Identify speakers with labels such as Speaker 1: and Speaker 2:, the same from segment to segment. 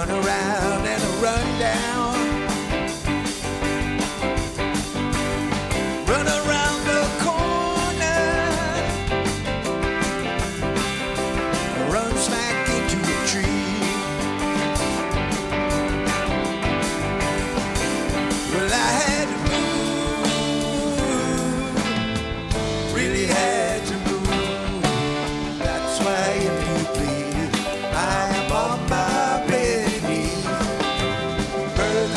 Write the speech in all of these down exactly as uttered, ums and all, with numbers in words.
Speaker 1: run around and a run down. Run around the corner, run smack into a tree. Well, I had to move, really had to move. That's why if you please, I am on my bed knees. Birds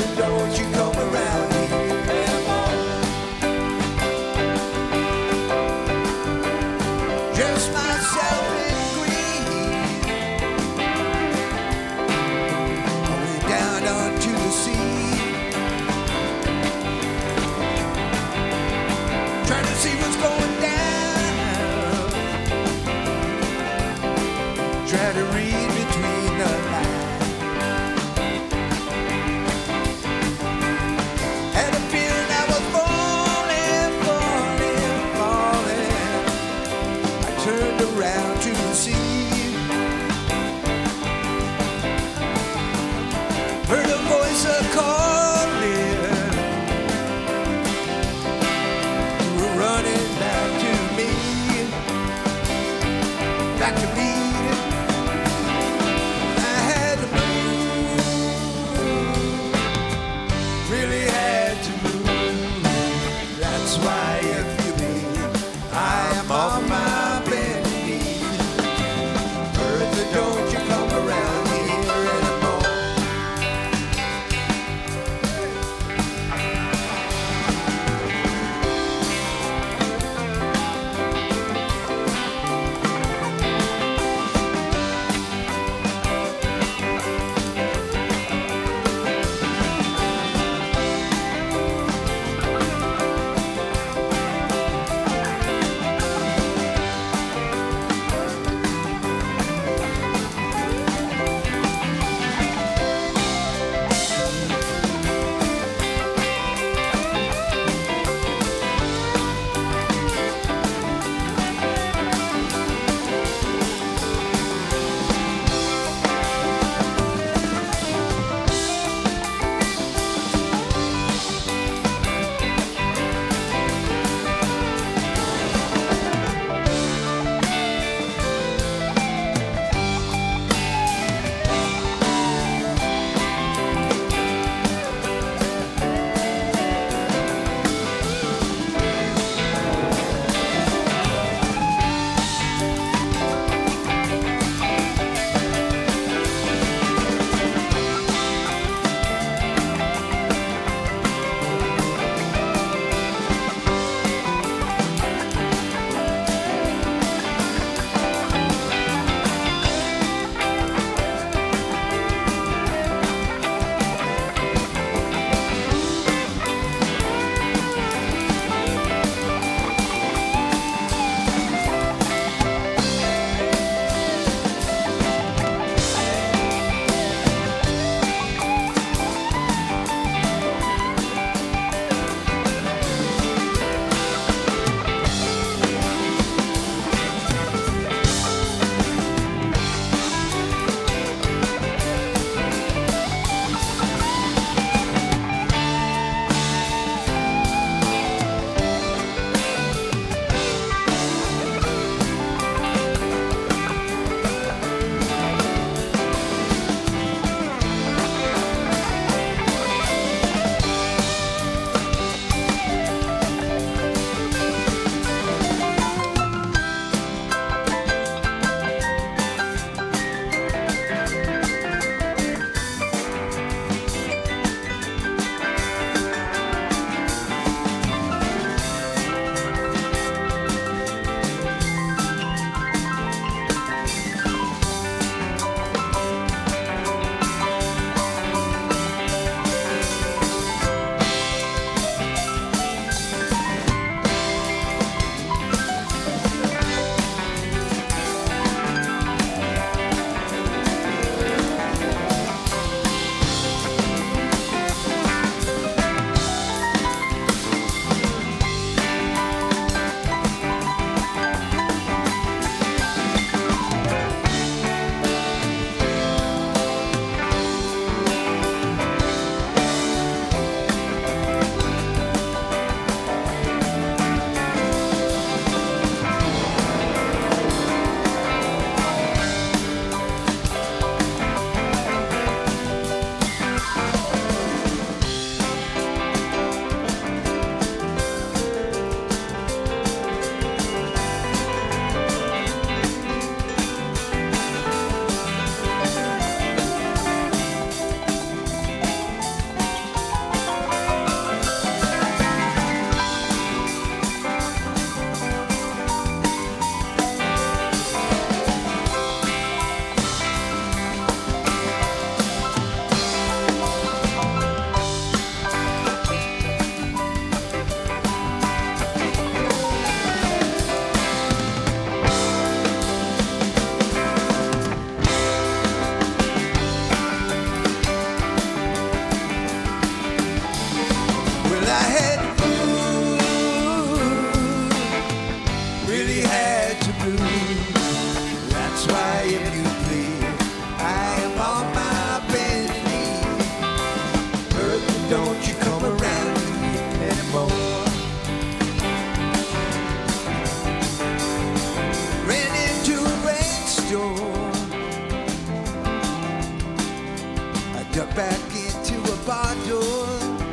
Speaker 1: Duck back into a barn door.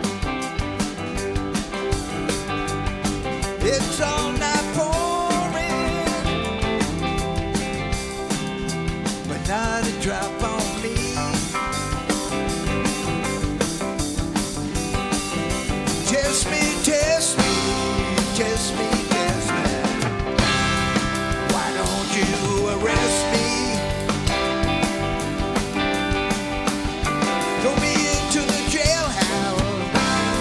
Speaker 1: It's all night pouring, but not a drop on me. Test me, test me, test me, test me. Why don't you arrest me? Throw me into the jailhouse.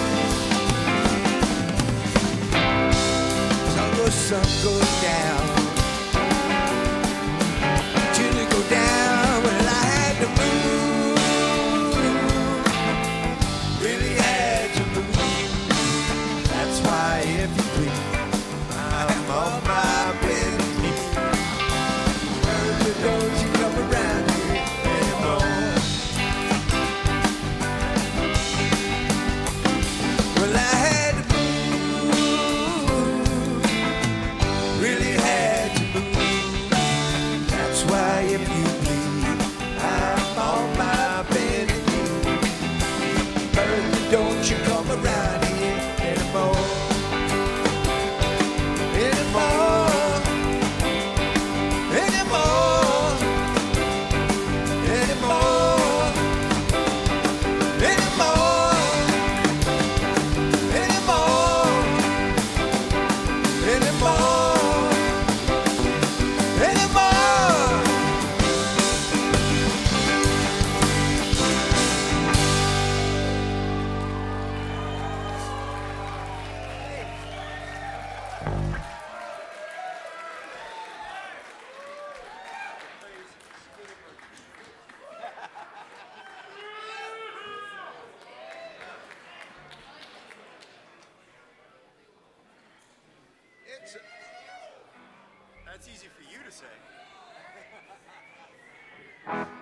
Speaker 1: Sun goes, sun goes down. Till it go down. Well, I had to move. Really had to move. That's why, if you please, I'm on my bended knees. But don't you come around here anymore. Well, I had to move, really had to move. That's why, if you please, I'm on my bended knees. Bertha, don't you come around here anymore. Anymore. Anymore. Anymore. Anymore. Anymore. Anymore. Anymore.
Speaker 2: It's that's easy for you to say.